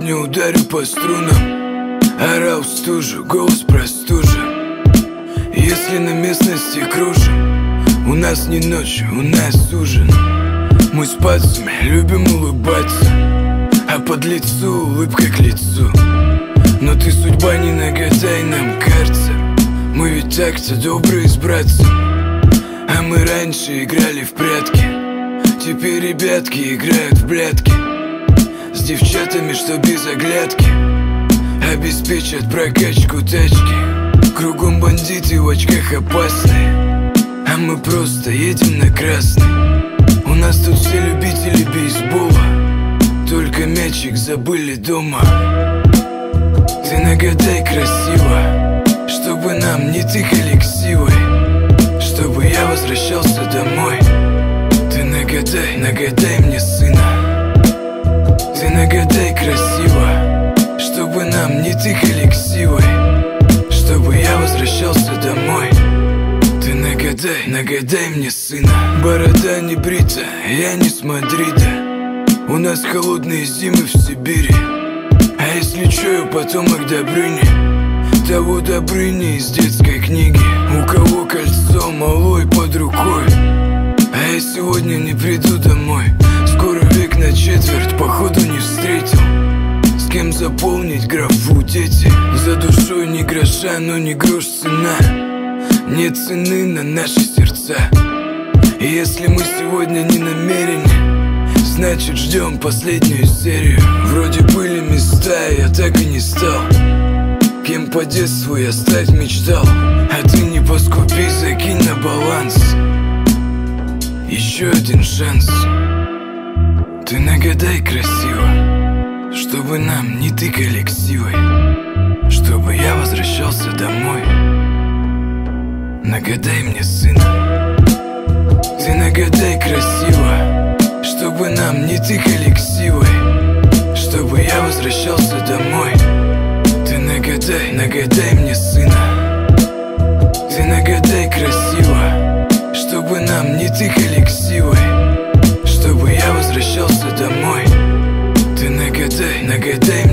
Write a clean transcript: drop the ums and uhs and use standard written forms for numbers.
сегодня ударю по струнам. Орал в стужу, голос простужен. Если на местности кружим, у нас не ночь, у нас ужин. Мы с пацами любим улыбаться, а под лицу улыбка к лицу. Но ты судьба не нагадай нам, карцер. Мы ведь так-то добрые с братцем. А мы раньше играли в прятки, теперь ребятки играют в блядки. С девчатами, что без оглядки, обеспечат прокачку тачки. Кругом бандиты в очках опасные, а мы просто едем на красный. У нас тут все любители бейсбола, только мячик забыли дома. Ты нагадай красиво, чтобы нам не тыкали ксивой, чтобы я возвращался домой. Ты нагадай, нагадай мне сына. Ты нагадай красиво, чтобы нам не тыкали ксивой, чтобы я возвращался домой. Ты нагадай, нагадай мне сына. Борода не брита, я не с Мадрида. У нас холодные зимы в Сибири. А если чую потомок Добрыни, того Добрыни из детской книги. У кого кольцо малой под рукой, а я сегодня не приду домой. Скоро век на четверть, походу не встретил с кем заполнить графу дети. За душой ни гроша, но не грош цена. Нет цены на наши сердца. И если мы сегодня не намерены, значит ждем последнюю серию. Вроде были места, я так и не стал кем по детству я стать мечтал. А ты не поскупи, закинь на баланс еще один шанс. Ты нагадай красиво, чтобы нам не тыкали ксивой, чтобы я возвращался домой. Нагадай мне сына. Ты нагадай красиво, чтобы нам не тыкали ксивой, чтобы я возвращался домой. Ты нагадай, нагадай мне сына. Ты нагадай красиво, чтобы нам не тыкали ксивой, чтобы я возвращался домой. Ты нагадай, нагадай